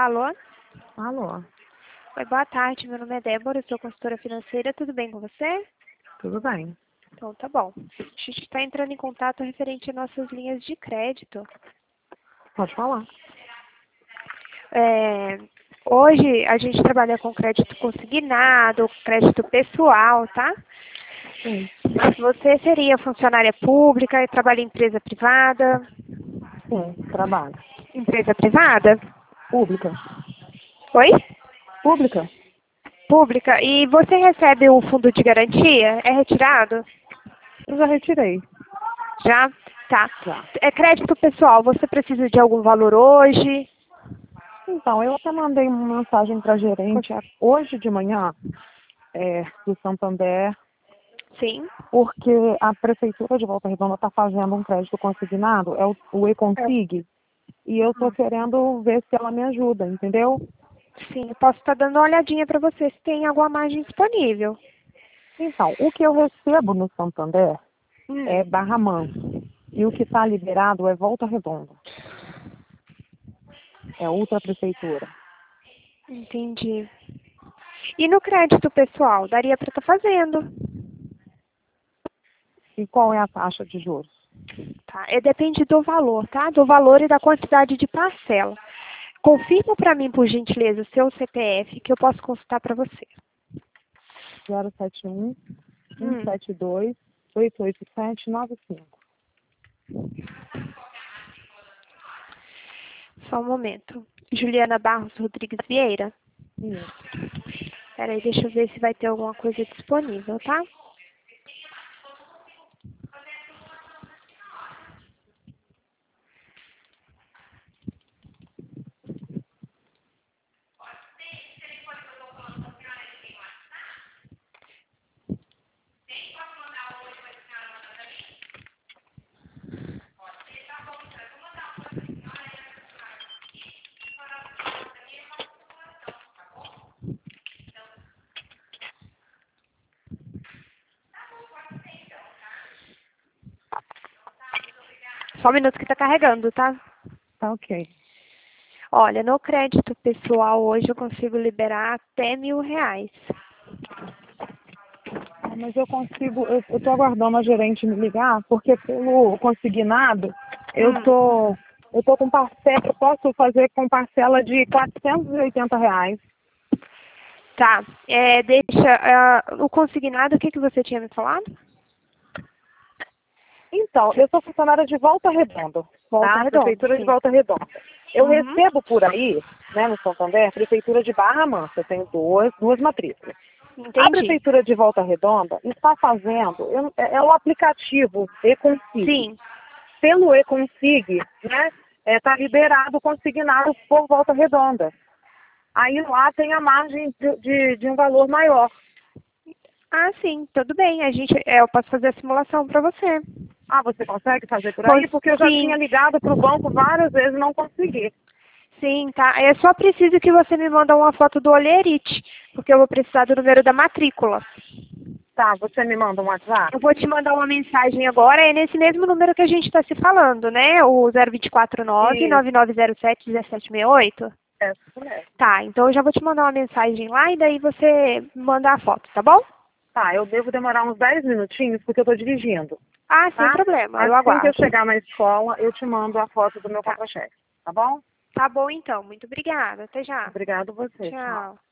Alô? Alô, Oi, boa tarde. Meu nome é Débora, eu sou consultora financeira. Tudo bem com você? tudo bem? Então, tá bom. A gente está entrando em contato referente às nossas linhas de crédito. Pode falar. Hoje, a gente trabalha com crédito consignado, crédito pessoal, tá? Sim, Você seria funcionária pública e trabalha em empresa privada? sim, trabalho. Empresa privada? Pública. Oi? Pública? Pública. E você recebe o fundo de garantia? É retirado? Eu já retirei. Já? Tá. Já. É crédito pessoal. Você precisa de algum valor hoje? Então, eu até mandei uma mensagem para a gerente hoje de manhã do Santander, Sim. porque a Prefeitura de Volta Redonda está fazendo um crédito consignado, é o E-Consig, e eu estou querendo ver se ela me ajuda, entendeu? Sim, eu posso estar dando uma olhadinha para você se tem alguma margem disponível. Então, o que eu recebo no Santander é Hum, Barra Mansa, e o que está liberado é Volta Redonda, é outra prefeitura. entendi. E no crédito pessoal, daria para estar fazendo? E qual é a taxa de juros? Tá? Depende do valor, tá? Do valor e da quantidade de parcela. Confirma para mim, por gentileza, o seu CPF, que eu posso consultar para você. 071 Hum, 172 88795. só um momento. Juliana Barros Rodrigues Vieira. Isso. Peraí, deixa eu ver se vai ter alguma coisa disponível, tá? Só um minuto que tá carregando, tá? Tá ok. Olha, no crédito pessoal hoje eu consigo liberar até R$ 1.000. Mas eu consigo, eu tô aguardando a gerente me ligar, porque pelo consignado, Hum, eu tô com parcela, eu posso fazer com parcela de R$ 480. tá. O consignado, o que que você tinha me falado? Então, eu sou funcionária de Volta Redonda, Volta tá? Redonda, Prefeitura de sim. Volta Redonda. Eu Uhum, recebo por aí, né, no Santander, Prefeitura de Barra Mansa, eu tenho duas matrículas. A entendi. Prefeitura de Volta Redonda está fazendo, é o aplicativo E-Consig. Sim. Pelo E-Consig, né, está liberado consignado por Volta Redonda. Aí lá tem a margem de um valor maior. Ah, sim, tudo bem. Eu posso fazer a simulação para você. Ah, você consegue fazer por aí? Porque eu já tinha Sim, ligado para o banco várias vezes e não consegui. sim, tá. Eu só preciso que você me manda uma foto do Olerite, porque eu vou precisar do número da matrícula. Tá, você me manda um WhatsApp? Eu vou te mandar uma mensagem agora, é nesse mesmo número que a gente está se falando, né? O 0249 Isso, 9907 1768. é isso mesmo. Tá, então eu já vou te mandar uma mensagem lá e daí você manda a foto, tá bom? Tá, eu devo demorar uns 10 minutinhos porque eu estou dirigindo, Ah, sem tá? problema, eu Assim que eu aguardo. chegar na escola, eu te mando a foto do meu Tá, contra-cheque, tá bom? tá bom então. Muito obrigada. Até já. Obrigado você, tchau. Tchau.